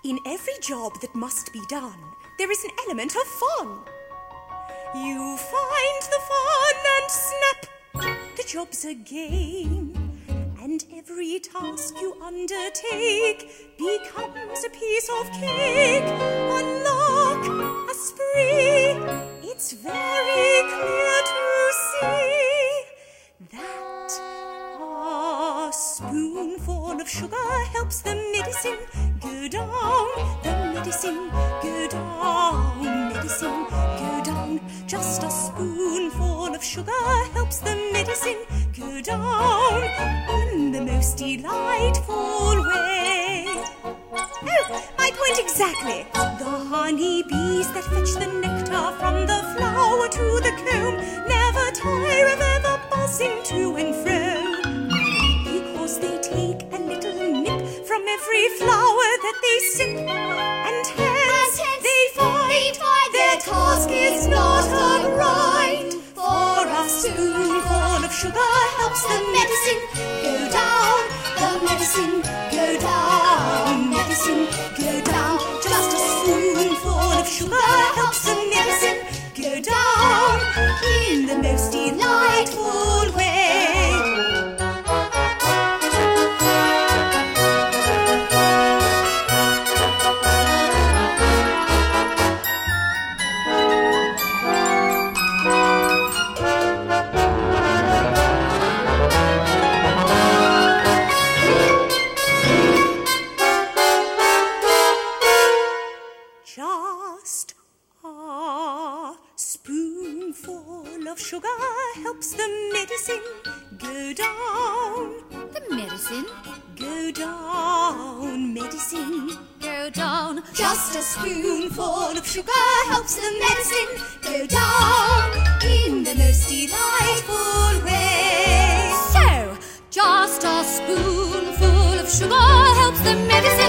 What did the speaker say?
In every job that must be done, there is an element of fun. You find the fun and snap, the job's a game. And every task you undertake becomes a piece of cake, a lark, a spree. It's very clear to see that a spoonful of sugar helps the medicine go down, the medicine go down, medicine go down. Just a spoonful of sugar helps the medicine go down in the most delightful way. Oh, my point exactly. The honey bees that fetch the nectar from the flower to the comb never tire of ever buzzing to and fro, because they take a little nip from every flower that they sip, and hence they find their task is not a grind. For a spoonful of sugar helps the medicine go down, the medicine go down, medicine go down. Just a spoonful of sugar helps the medicine go down in the most delightful way. Just a spoonful of sugar helps the medicine go down. The medicine Go down, medicine go down. Just a spoonful of sugar helps the medicine go down in the most delightful way. So, just a spoonful of sugar helps the medicine